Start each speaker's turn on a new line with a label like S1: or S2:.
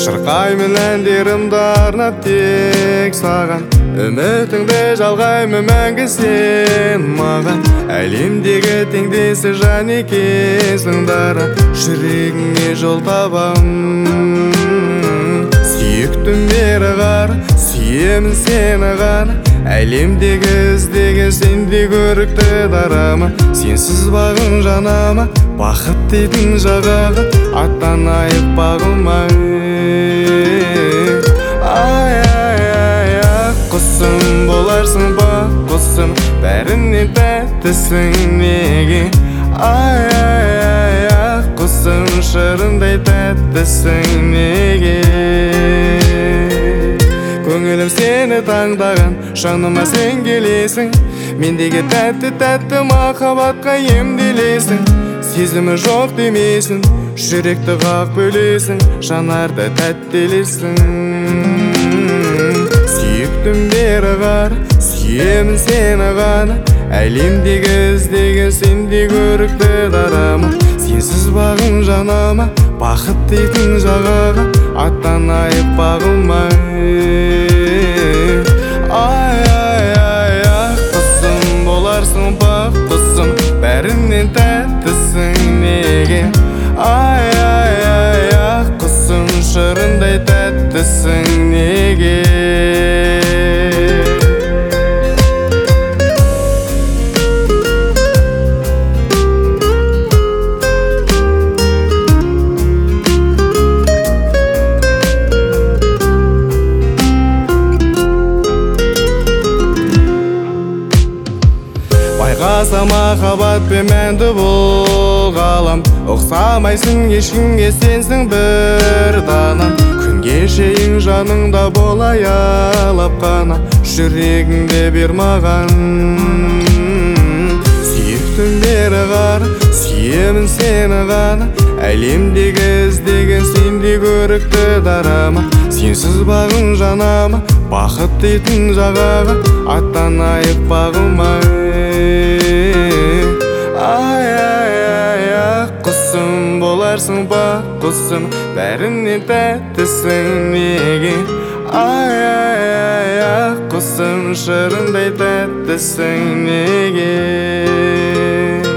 S1: шырқаймын әндерімді арнап тек саған. Үмітіңді жалғаймын мәңгі сен маған. Әлемдегі теңдесі жан екенсің дара, жүрегіңе жол табам. Сүйіктім бері қара, сүйемін сені ғана. Әлемдегі іздеген сендей көрікті дарама. Сенсіз бағым жанама, бақыт дейтін жағаға аттанайық бағылмай. Ай, құсым боларсың бақ құсым, бәрінен тәттісің неге. Ай, құсым шырындай тәттісің неге. Көңілім сені таңдаған, жаныма сен келесің. Мендегі тәтті махаббатқа емделесің. Сезімі жоқ демейсің, жүректі қақ бөлесің, жанарды тәттелесің. Сүйіктім бері қара, сүйемін сені ғана. Әлемдегі іздеген сендей көрікті дарама. Сенсіз бағым жанама, бақыт дейтін жағаға аттанайық бағылмай. Ай, құсым боларсың бақ құсым, бәрінен тәттісің неге. Ай, құсым шырындай тәттісің неге. Байқаса махаббатпен мәнді бұл ғалам. Ұқсамайсың ешкімге, сенсің бір данам. Күнге шейін жаныңда болай алап қана, жүрегіңде бер маған. Сүйіктім бері қара, сүйемін сені ғана. Әлемдегі іздеген сендей көрікті дарама. Сенсіз бағым жанама, бақыт дейтін жағаға аттанайық бағылмай. Ай, құсым боларсың бақ құсым, бәрінен тәттісің неге. Ай, құсым шырындай тәттісің неге.